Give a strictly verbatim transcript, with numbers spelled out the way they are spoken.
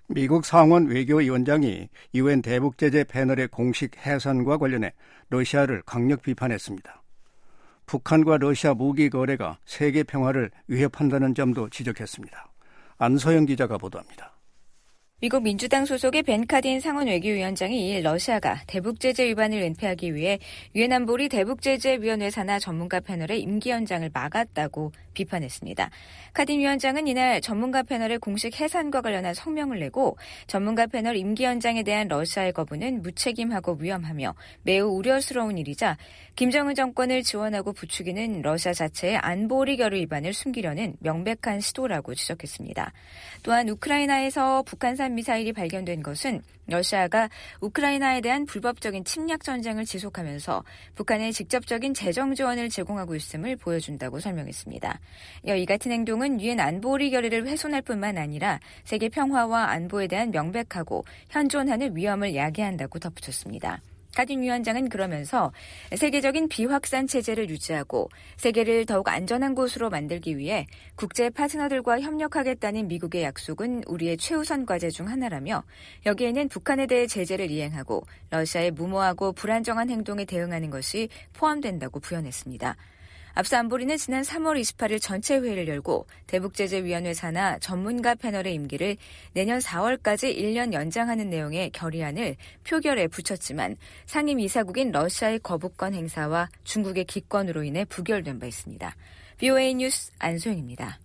미국 상원 외교위원장이 유엔 대북제재 패널의 공식 해산과 관련해 러시아를 강력 비판했습니다. 북한과 러시아 무기 거래가 세계 평화를 위협한다는 점도 지적했습니다. 안서영 기자가 보도합니다. 미국 민주당 소속의 벤 카딘 상원 외교위원장이 러시아가 대북제재 위반을 은폐하기 위해 유엔 안보리 대북제재위원회 산하 전문가 패널의 임기 연장을 막았다고 비판했습니다. 카딘 위원장은 이날 전문가 패널의 공식 해산과 관련한 성명을 내고 전문가 패널 임기 연장에 대한 러시아의 거부는 무책임하고 위험하며 매우 우려스러운 일이자 김정은 정권을 지원하고 부추기는 러시아 자체의 안보리 결의 위반을 숨기려는 명백한 시도라고 지적했습니다. 또한 우크라이나에서 북한산 미사일이 발견된 것은 러시아가 우크라이나에 대한 불법적인 침략 전쟁을 지속하면서 북한에 직접적인 재정 지원을 제공하고 있음을 보여준다고 설명했습니다. 이어 이 같은 행동은 유엔 안보리 결의를 훼손할 뿐만 아니라 세계 평화와 안보에 대한 명백하고 현존하는 위험을 야기한다고 덧붙였습니다. 카딘 위원장은 그러면서 세계적인 비확산 체제를 유지하고 세계를 더욱 안전한 곳으로 만들기 위해 국제 파트너들과 협력하겠다는 미국의 약속은 우리의 최우선 과제 중 하나라며 여기에는 북한에 대해 제재를 이행하고 러시아의 무모하고 불안정한 행동에 대응하는 것이 포함된다고 부연했습니다. 앞서 안보리는 지난 삼월 이십팔일 전체 회의를 열고 대북제재위원회 산하 전문가 패널의 임기를 내년 사월까지 일 년 연장하는 내용의 결의안을 표결에 붙였지만 상임이사국인 러시아의 거부권 행사와 중국의 기권으로 인해 부결된 바 있습니다. 브이오에이 뉴스 안소영입니다.